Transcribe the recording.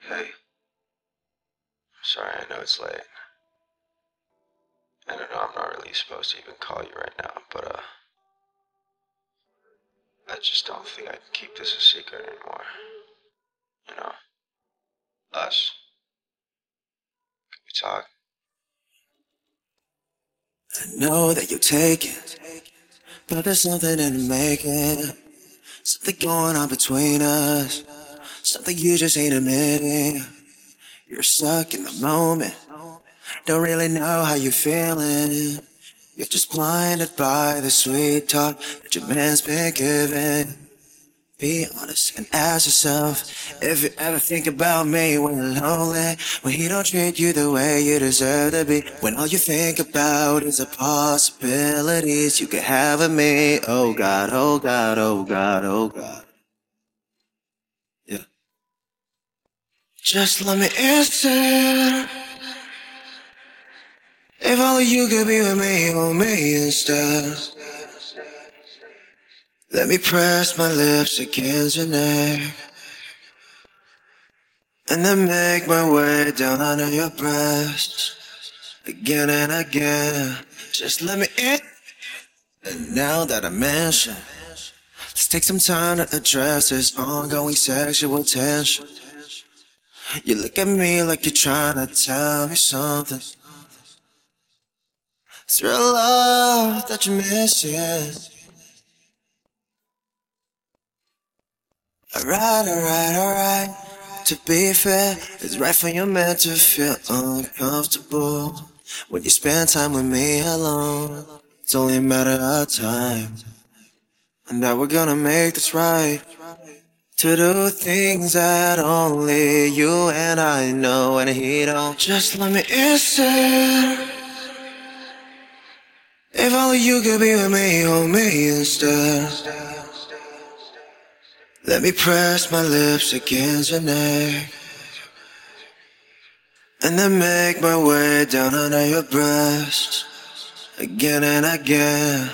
Hey, sorry, I know it's late. And I know I'm not really supposed to even call you right now, but I just don't think I can keep this a secret anymore. You know, us. Can we talk? I know that you take it, but there's something in the making. Something going on between us. Something you just ain't admitting. You're stuck in the moment. Don't really know how you're feeling. You're just blinded by the sweet talk that your man's been giving. Be honest and ask yourself if you ever think about me when you're lonely, when he don't treat you the way you deserve to be, when all you think about is the possibilities you could have of me. Oh God, oh God, oh God, oh God. Yeah. Just let me answer. If only you could be with me, on me instead. Let me press my lips against your neck, and then make my way down under your breast, again and again. Just let me in. And now that I mention, let's take some time to address this ongoing sexual tension. You look at me like you're trying to tell me something. It's real love that you're missing. Alright. To be fair, it's right for your man to feel uncomfortable when you spend time with me alone. It's only a matter of time, and now we're gonna make this right. To do things that only you and I know, and he don't. Just let me answer. If only you could be with me, on me instead. Let me press my lips against your neck, and then make my way down under your breast, again and again.